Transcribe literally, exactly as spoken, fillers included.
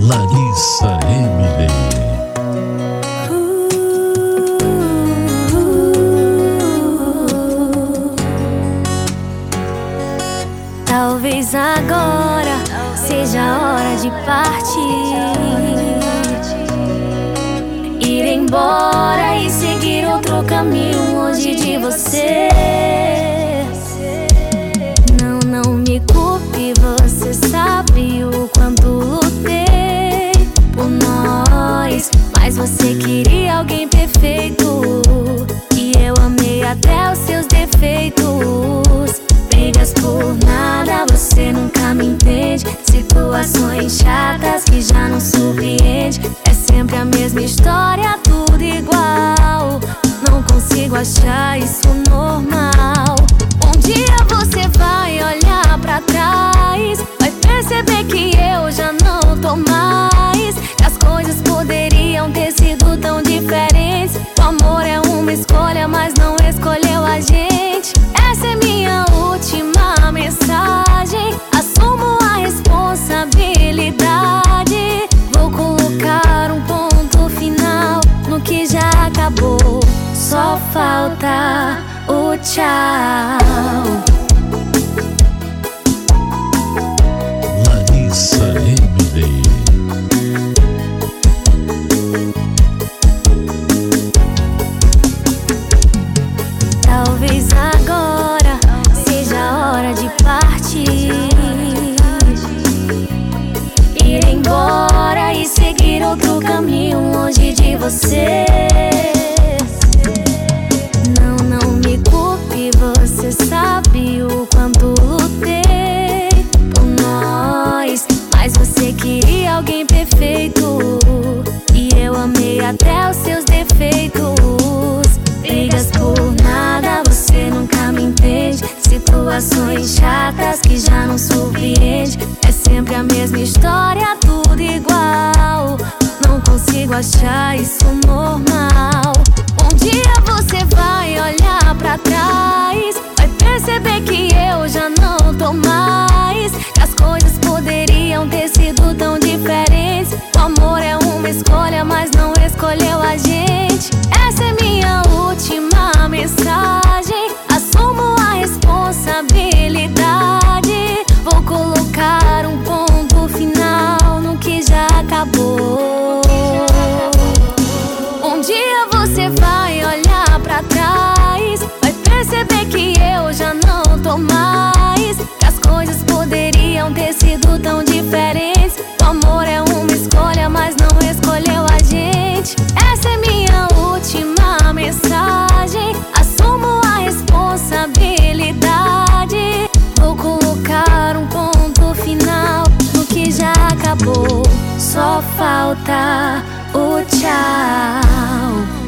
Larissa Emily. Talvez agora seja a hora de partir, ir embora e seguir outro caminho longe de você. Não, não me culpe, você sabe o quanto lutei por nós, mas você queria alguém perfeito e eu amei até os seus defeitos. Brigas por nada, você nunca me entende. Situações chatas que já não surpreende. É sempre a mesma história, tudo igual. Não consigo achar isso normal. Um dia você vai olhar pra trás, vai perceber que eu já não tô mais, que as coisas poderiam ter sido tão diferentes. O amor é uma escolha, mas não escolheu a gente. Essa é minha última mensagem. Assumo a responsabilidade. Vou colocar um ponto final no que já acabou. Só falta o tchau. Larissa Emily. Talvez agora seja a hora de partir, ir embora e seguir outro caminho longe de você. Não, não me culpe, você sabe o quanto lutei por nós, mas você queria alguém perfeito e eu amei até os seus defeitos. Brigas por nada, você nunca me entende. Situações chatas que já não surpreende. É sempre a mesma história, tudo igual. Não consigo achar isso normal. Um dia você vai olhar pra trás, vai perceber que eu já não tô mais, que as coisas poderiam ter sido tão diferentes. O amor é uma escolha, mas não escolheu a gente. Essa é minha última mensagem. Assumo a responsabilidade. Vou colocar um ponto final no que já acabou. Um dia você vai olhar pra trás, vai perceber que eu já não tô mais, que as coisas poderiam ter sido tão diferentes. O amor é uma escolha, mas não escolheu a gente. Essa é minha última mensagem. Assumo a responsabilidade. Vou colocar um ponto final no que já acabou. Só falta o tchau.